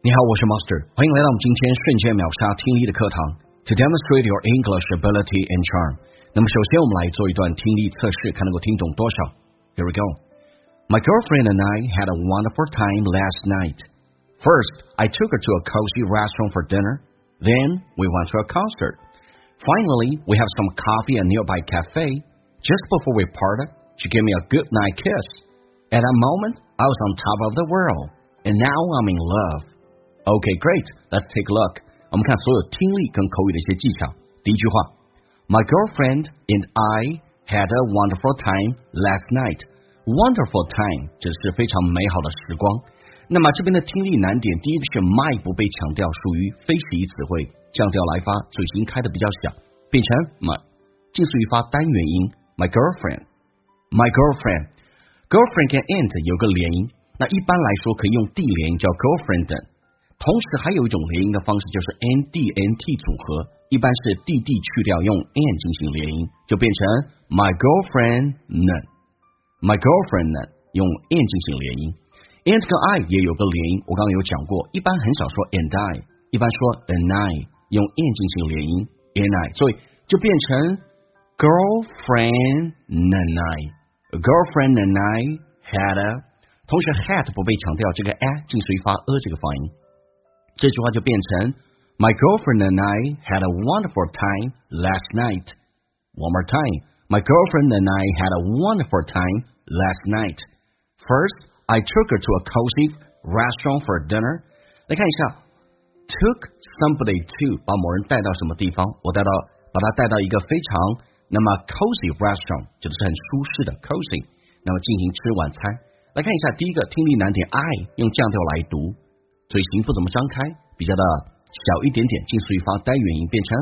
你好，我是 Master， 欢迎来到我们今天瞬间秒杀听力的课堂 To demonstrate your English ability and charm。 那么首先我们来做一段听力测试，看能够听懂多少。 Here we go. My girlfriend and I had a wonderful time last night. First, I took her to a cozy restaurant for dinner. Then, we went to a concert. Finally, we have some coffee at a nearby cafe. Just before we parted, she gave me a good night kiss. At that moment, I was on top of the world. And now I'm in love.Okay, great. Let's take a look. 我们看所有听力跟口语的一些技巧。第一句话 My girlfriend and I had a wonderful time last night. Wonderful time 指的是非常美好的时光。那么这边的听力难点，第一个是 my 不被强调，属于非实义词汇，降调来发，嘴型开的比较小，变成 my， 近似语发单元音 My girlfriend. My girlfriend. Girlfriend 跟 and 有个连音，那一般来说可以用地连音叫 girlfriend。同时还有一种连音的方式，就是 ND、NT 组合，一般是 DD 去掉，用 N 进行连音，就变成 My girlfriend none。My girlfriend none 用 N 进行连音 ，and 跟 I 也有个连音，我刚刚有讲过，一般很少说 and I， 一般说 and I， 用 N 进行连音 and I， 所以就变成 girlfriend and I。Girlfriend and I had a， 同时 had 不被强调，这个 a 近似于发这个发音。这句话就变成 My girlfriend and I had a wonderful time last night. One more time. My girlfriend and I had a wonderful time last night. First, I took her to a cozy restaurant for dinner. 来看一下 took somebody to 把某人带到什么地方，我把他带到一个非常那么 cozy restaurant 指的是很舒适的 cozy， 那么进行吃晚餐。来看一下第一个听力难点 I 用降调来读，嘴型不怎么张开，比较的小一点点，近似于发单元音，变成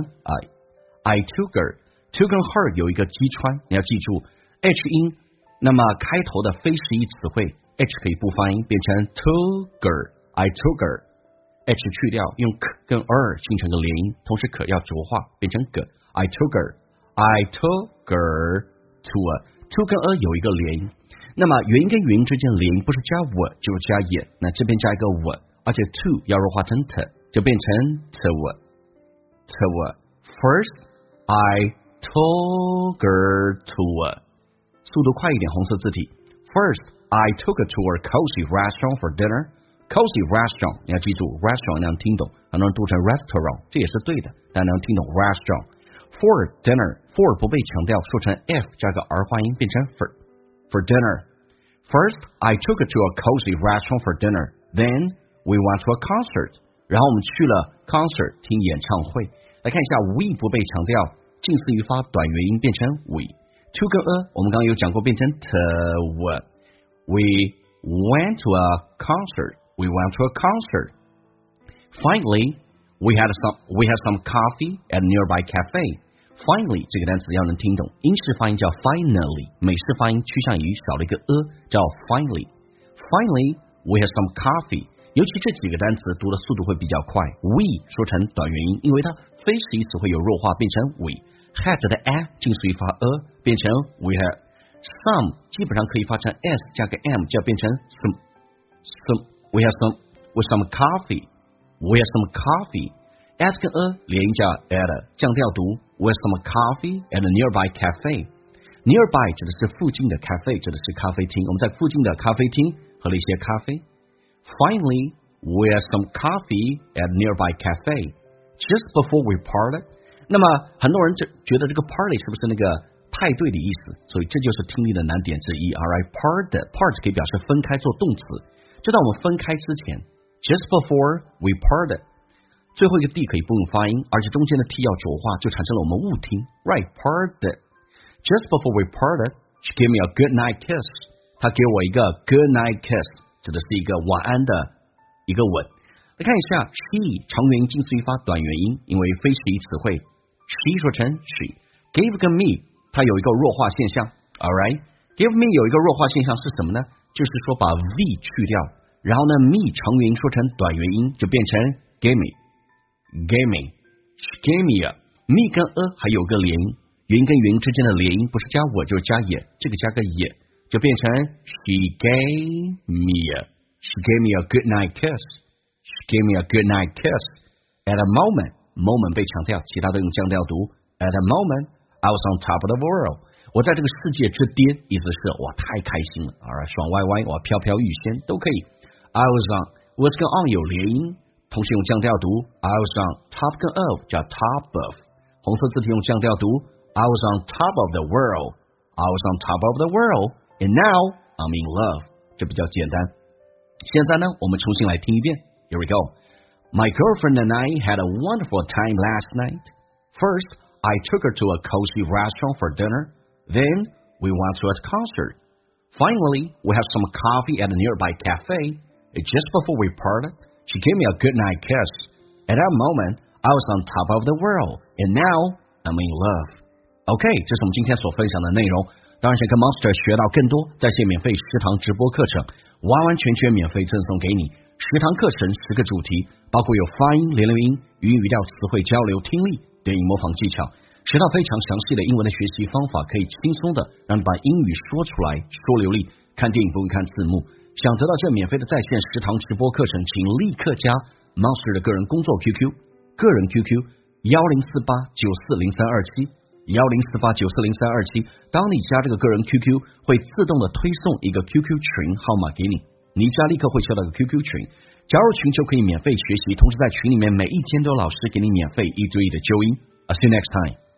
I took her。 to 跟 her 有一个击穿，你要记住 H 音，那么开头的非实义词汇 H 可以不发音，变成 took her。 I took her， H 去掉，用 k 跟 形成个连音，同时可要浊化，变成 g。 I took her。 I took her to a， to 跟 有一个连音，那么元音跟元音之间的连音不是加我就是加也，那这边加一个我，而且 to 要弱化成 t， 就变成 to。 First, I took her to a， 速度快一点，红色字体。First, I took her to a cozy restaurant for dinner. Cozy restaurant 你要记住 restaurant 能听懂，很多人读成 restaurant， 这也是对的，但能听懂 restaurant。 For dinner, for 不被强调，说成 f 加个儿化音，变成 for dinner. First, I took her to a cozy restaurant for dinner. Then, we went to a concert. 然后我们去了 concert 听演唱会。来看一下 we 不被强调，近似于发短元音，变成 we。 to 跟我们刚刚有讲过，变成 to。 We went to a concert. We went to a concert. Finally, we had some coffee at a nearby cafe. Finally 这个单词要能听懂，英式发音叫 finally， 美式发音趋向于少了一个叫 finally。 Finally, we had some coffee。 尤其这几个单词读的速度会比较快， we 说成短元音，因为它非实义词汇有弱化，变成 we。 had 的 a 近似于发变成 we had。 some 基本上可以发成 s 加个 m， 就要变成 some。 We had some coffee. We had some coffee. S 跟连音叫 at， 降调读 We had some coffee at a nearby cafe. Nearby 指的是附近的 cafe 指的是咖啡厅，我们在附近的咖啡厅喝了一些咖啡。Finally, we had some coffee at a nearby cafe. Just before we parted. 那么很多人觉得这个 party 是不是那个派对的意思，所以这就是听力的难点之一。 Alright, part 可以表示分开做动词，就在我们分开之前 Just before we parted， 最后一个 D 可以不用发音，而且中间的 T 要浊化，就产生了我们误听。 Right, parted. Just before we parted, she gave me a good night kiss. 她给我一个 good night kiss， 指的是一个晚安的一个吻。来看一下 she 长元音近似于发短元音，因为非实义词汇 she 说成 she。 Gave 跟 me 它有一个弱化现象。 Alright, give me 有一个弱化现象是什么呢？就是说把 v 去掉，然后呢 me 长元音说成短元音，就变成 gave me。 She gave me a， me 跟还有个连音，元音跟元音之间的连音不是加我就是加也，这个加个也就变成 she gave me a good night kiss。 She gave me a good night kiss. At a moment 被强调，其他都用降调读。At a moment, I was on top of the world. 我在这个世界之巅，意思是我太开心了，爽歪歪，我飘飘欲仙都可以。I was 跟 on 有连音，同时用降调读。I was on top 跟 of 叫 top of， 红色字体用降调读。I was on top of the world. I was on top of the world, and now I'm in love. 这比较简单。现在呢，我们重新来听一遍。Here we go. My girlfriend and I had a wonderful time last night. First, I took her to a cozy restaurant for dinner. Then, we went to a concert. Finally, we had some coffee at a nearby cafe. Just before we parted, she gave me a goodnight kiss. At that moment, I was on top of the world, and now I'm in love. OK, 这是我们今天所分享的内容。当然想跟 Monster 学到更多，在线免费10堂直播课程，完完全全免费赠送给你。10堂课程10个主题，包括有发音、连留音、语音语调、词汇交流、听力、电影模仿技巧，10套非常详细的英文的学习方法，可以轻松的让你把英语说出来，说流利。看电影不用看字幕。想得到这免费的在线10堂直播课程，请立刻加 Monster 的个人工作 QQ， 个人 QQ 1048940327，1048940327。当你加这个个人 QQ， 会自动的推送一个 QQ 群号码给你。你一加立刻会收到个 QQ 群，加入群就可以免费学习，同时在群里面每一天都有老师给你免费1对1的纠音。I'll see you next time.